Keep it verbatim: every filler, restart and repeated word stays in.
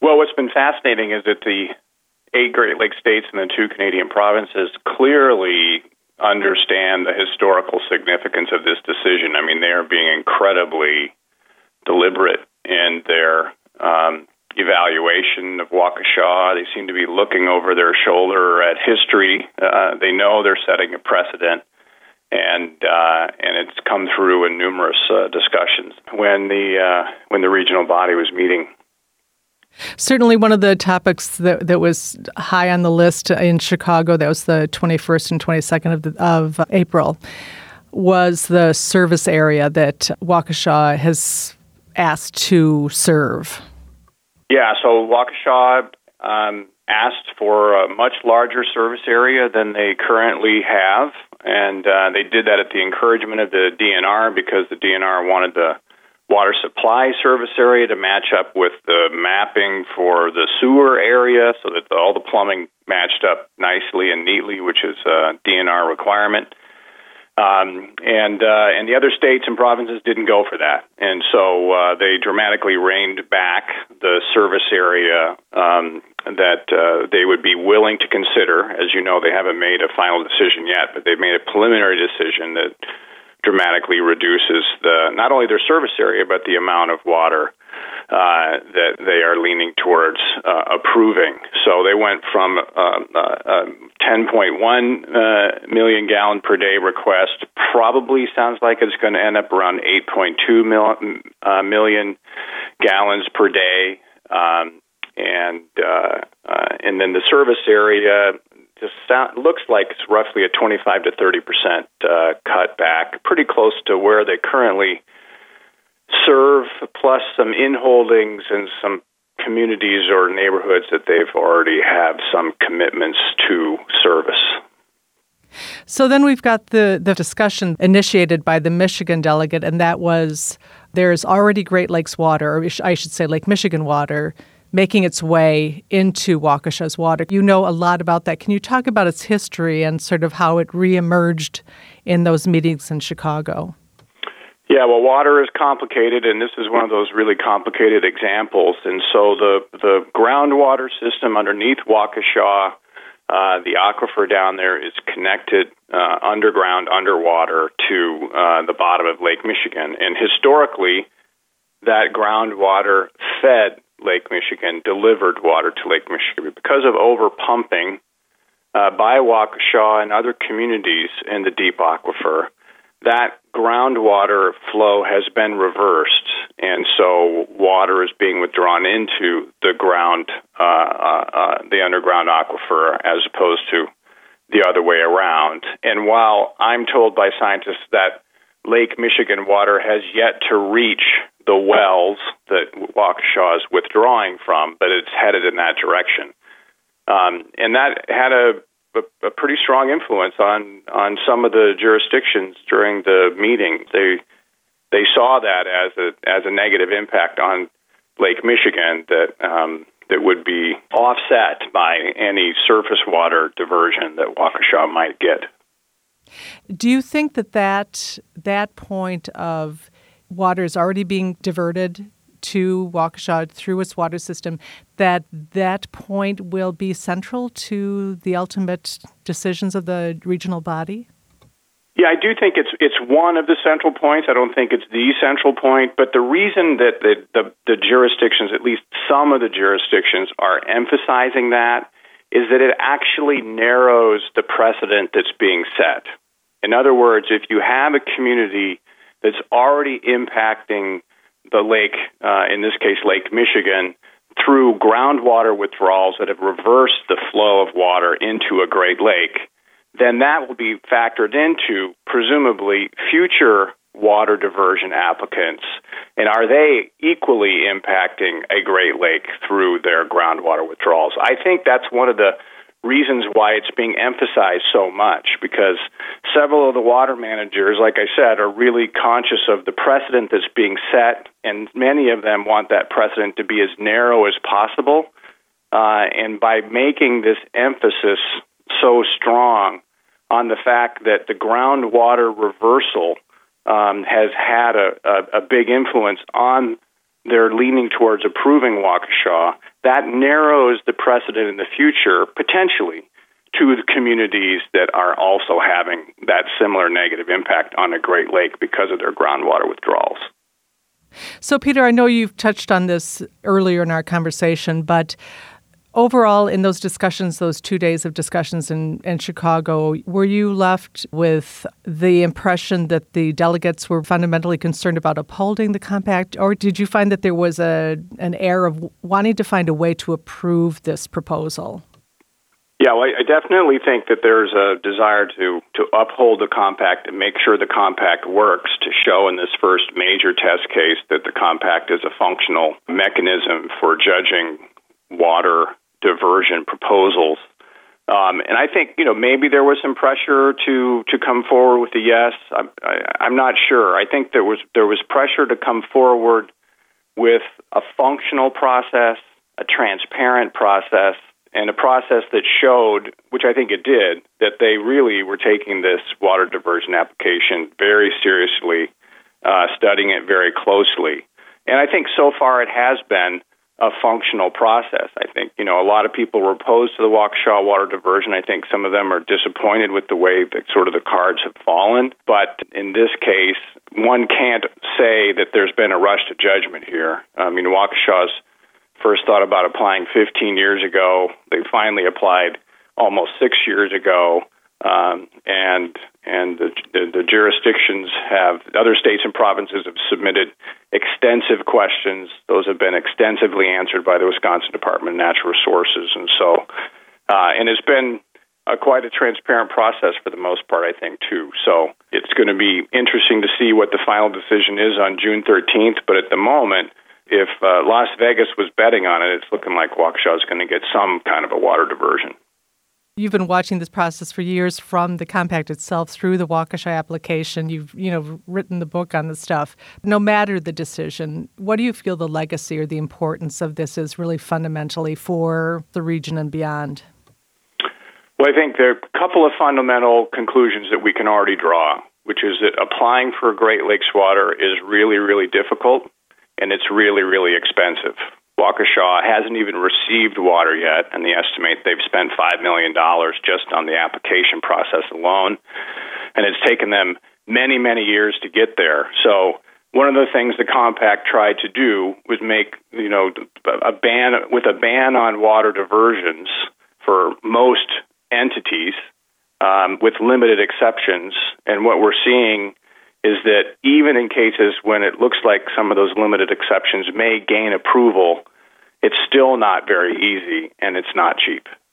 Well, what's been fascinating is that the eight Great Lakes states and the two Canadian provinces clearly understand the historical significance of this decision. I mean, they are being incredibly deliberate in their um, evaluation of Waukesha. They seem to be looking over their shoulder at history. Uh, they know they're setting a precedent, and uh, and it's come through in numerous uh, discussions when the uh, when the regional body was meeting. Certainly one of the topics that, that was high on the list in Chicago, that was the twenty-first and twenty-second of, the, of April, was the service area that Waukesha has asked to serve. Yeah, so Waukesha um, asked for a much larger service area than they currently have, and uh, they did that at the encouragement of the D N R because the D N R wanted the water supply service area to match up with the mapping for the sewer area so that the, all the plumbing matched up nicely and neatly, which is a D N R requirement. Um, and uh, and the other states and provinces didn't go for that. And so uh, they dramatically reined back the service area um, that uh, they would be willing to consider. As you know, they haven't made a final decision yet, but they've made a preliminary decision that dramatically reduces the not only their service area, but the amount of water uh, that they are leaning towards uh, approving. So they went from um, uh, a ten point one uh, million gallon per day request, probably sounds like it's going to end up around eight point two mil, uh, million gallons per day. Um, and uh, uh, and then the service area just sound, looks like it's roughly a twenty-five to thirty percent uh, cut back, pretty close to where they currently serve, plus some in-holdings and some communities or neighborhoods that they've already have some commitments to service. So then we've got the, the discussion initiated by the Michigan delegate, and that was there's already Great Lakes water, or I should say Lake Michigan water, making its way into Waukesha's water. You know a lot about that. Can you talk about its history and sort of how it reemerged in those meetings in Chicago? Yeah, well, water is complicated, and this is one of those really complicated examples. And so the, the groundwater system underneath Waukesha, uh, the aquifer down there, is connected uh, underground, underwater to uh, the bottom of Lake Michigan. And historically, that groundwater fed Lake Michigan, delivered water to Lake Michigan. Because of over-pumping uh, by Waukesha and other communities in the deep aquifer, that groundwater flow has been reversed, and so water is being withdrawn into the ground, uh, uh, uh, the underground aquifer, as opposed to the other way around. And while I'm told by scientists that Lake Michigan water has yet to reach the wells that Waukesha is withdrawing from, but it's headed in that direction. Um, and that had a, a, a pretty strong influence on, on some of the jurisdictions during the meeting. They they saw that as a as a negative impact on Lake Michigan that um, that would be offset by any surface water diversion that Waukesha might get. Do you think that that, that point of water is already being diverted to Waukesha through its water system, that that point will be central to the ultimate decisions of the regional body? Yeah, I do think it's it's one of the central points. I don't think it's the central point, but the reason that the, the, the jurisdictions, at least some of the jurisdictions, are emphasizing that is that it actually narrows the precedent that's being set. In other words, if you have a community that's already impacting the lake, uh, in this case Lake Michigan, through groundwater withdrawals that have reversed the flow of water into a Great Lake, then that will be factored into, presumably, future water diversion applicants. And are they equally impacting a Great Lake through their groundwater withdrawals? I think that's one of the reasons why it's being emphasized so much, because several of the water managers, like I said, are really conscious of the precedent that's being set, and many of them want that precedent to be as narrow as possible. Uh, and by making this emphasis so strong on the fact that the groundwater reversal um, has had a, a, a big influence on they're leaning towards approving Waukesha, that narrows the precedent in the future, potentially, to the communities that are also having that similar negative impact on a Great Lake because of their groundwater withdrawals. So, Peter, I know you've touched on this earlier in our conversation, but overall, in those discussions, those two days of discussions in, in Chicago, were you left with the impression that the delegates were fundamentally concerned about upholding the compact, or did you find that there was a an air of wanting to find a way to approve this proposal? Yeah, well, I definitely think that there's a desire to, to uphold the compact and make sure the compact works, to show in this first major test case that the compact is a functional mechanism for judging water diversion proposals. Um, and I think, you know, maybe there was some pressure to, to come forward with a yes. I'm, I, I'm not sure. I think there was there was pressure to come forward with a functional process, a transparent process, and a process that showed, which I think it did, that they really were taking this water diversion application very seriously, uh, studying it very closely. And I think so far it has been a functional process. I think, you know, a lot of people were opposed to the Waukesha water diversion. I think some of them are disappointed with the way that sort of the cards have fallen. But in this case, one can't say that there's been a rush to judgment here. I mean, Waukesha's first thought about applying fifteen years ago. They finally applied almost six years ago. Um, and and the, the, the jurisdictions have, other states and provinces have submitted extensive questions. Those have been extensively answered by the Wisconsin Department of Natural Resources. And so, uh, and it's been a, quite a transparent process for the most part, I think, too. So it's going to be interesting to see what the final decision is on June thirteenth. But at the moment, if uh, Las Vegas was betting on it, it's looking like Waukesha is going to get some kind of a water diversion. You've been watching this process for years, from the compact itself through the Waukesha application. You've, you know, written the book on this stuff. No matter the decision, what do you feel the legacy or the importance of this is really fundamentally for the region and beyond? Well, I think there are a couple of fundamental conclusions that we can already draw, which is that applying for Great Lakes water is really, really difficult, and it's really, really expensive. Waukesha hasn't even received water yet, and they estimate they've spent five million dollars just on the application process alone, and it's taken them many, many years to get there. So one of the things the compact tried to do was make, you know, a ban, with a ban on water diversions for most entities, um, with limited exceptions, and what we're seeing is that even in cases when it looks like some of those limited exceptions may gain approval, it's still not very easy and it's not cheap.